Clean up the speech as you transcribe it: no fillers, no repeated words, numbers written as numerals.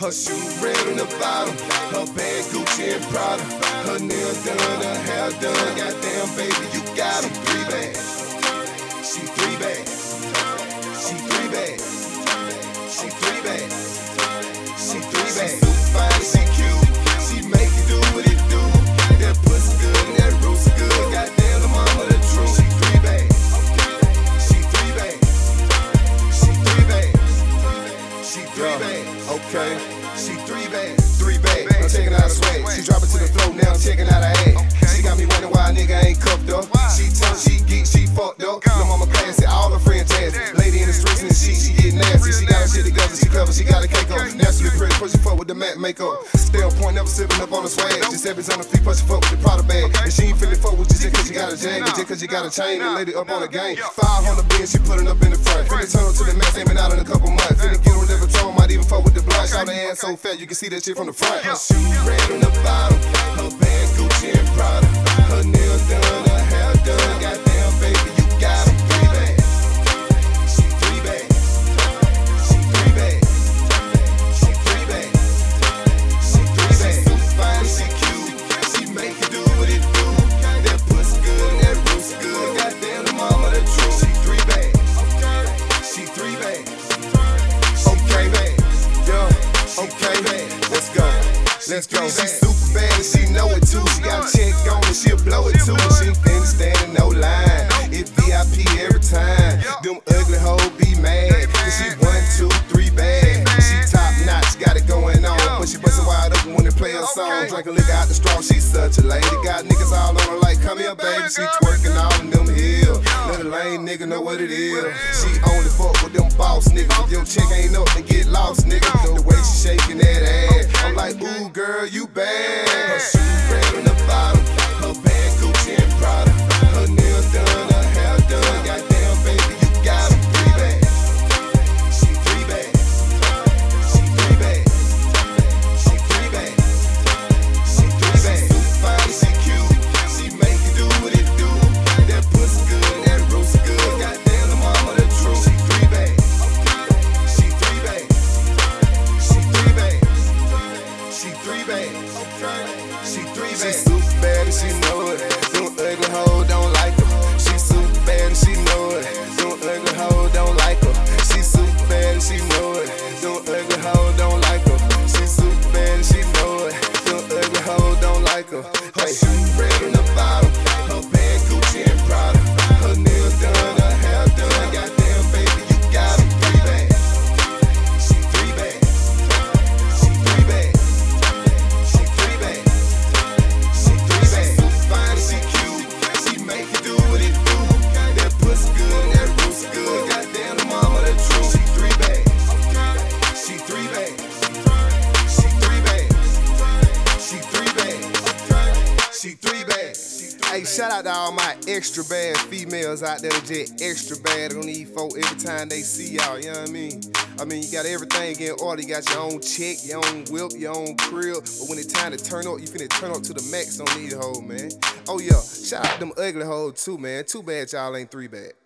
Her shoes red on the bottom, her bag Gucci and Prada. Her nails done, her hair done. Goddamn baby, you got 'em. 3 bags. She 3 bags. She 3 bags. She 3 bags. She 3 bags. She super fine, she cute. She make you do what it do. That pussy good and that roots good. Goddamn, the mama the truth. She 3 bags. She 3 bags. She 3 bags. She 3 bags. Okay. She 3 bags. 3 bags. I'm taking out her swag. She drop it to the floor, now I'm checking out her ass. She got me wondering why a nigga ain't cuffed up. She tough, she geek, she fucked up. Lil' mama classy, all her friends jazzy. Lady in the streets and the sheet, she get nasty. She got her shit together, she clever, she got a cake up. Naturally pretty, push she fuck with the matte makeup. Stay on point, never sipping up on the swag. Just every time the feet push she fuck with the Prada bag. And she ain't feeling fuck with you just cause you got a jag. And just cause you got a chain, and lady up on the game. 500 bins, she putting up in the front. Finna turn up to the max, ain't been out in a couple months. Finna get on whatever tone, might even fuck with the blood. Shot her ass so fat, you can see that shit from the front. Her shoes red on the bottom, her bag Gucci and Prada. Her nails done, her hair done. Goddamn baby, you got 'em. 3 bags. She 3 bags. She 3 bags. She 3 bags. She 3 bags. Super fine, she cute. She make you do what it do. That pussy good and that roots good. Goddamn, the mama the truth. She 3 bags. She 3 bags. Okay, yeah. Okay, let's go. Let's go. She super bad and she know it too. She got a check on and she'll blow it too. She ain't finna stand in no line. It's VIP every time. Them ugly hoes be mad. Cause she 1, 2, 3 bad. She top notch, got it going on. But she bustin' wide open when they play her song. Drink a liquor out the straw, she such a lady. Got niggas all on her like, come here baby. She twerking all in them hills. Let a lame nigga know what it is. She only fuck with them boss niggas. If your chick ain't up, then get lost nigga. The way she shaking that ass, I'm like, ooh girl, you bad. Her shoes red on the bottom, her bag Gucci and Prada. Her nails done, her hair done. Goddamn baby, you got 'em. 3 bags. She 3 bags. She 3 bags. She 3 bags. She 3 bags. Super fine, she cute. She make you do what it do. That pussy good and that roots good. Goddamn, the mama the truth. She 3 bags. She 3 bags. She 3 bags. She 3 bags. She 3 bags. She super bad and she know it. Them ugly hoes don't like her. She super bad and she know it. Them ugly hoes don't like her. She super bad and she know it. Them ugly hoes don't like her. She super bad and she know it. Them ugly hoes don't like her. Her shoes red on the bottom, her bag Gucci and Prada. Her nails done, her hair done. Goddamn baby, you got 'em. 3 bags. She 3 bags. She 3 bags. She 3 bags. She 3 bags. Super fine, she cute. She make you do what it do. That pussy good and that roots good. Goddamn, the mama the truth. She 3 bags. She 3 bags. She 3 bags. She 3 bags. She 3 bags. Hey, shout out to all my extra bad females out there that just extra bad on these folk every time they see y'all, you know what I mean? I mean, you got everything in order. You got your own chick, your own whip, your own crib. But when it's time to turn up, you finna turn up to the max on these hoes, man. Oh yeah, shout out them ugly hoes too, man. Too bad y'all ain't 3 bad.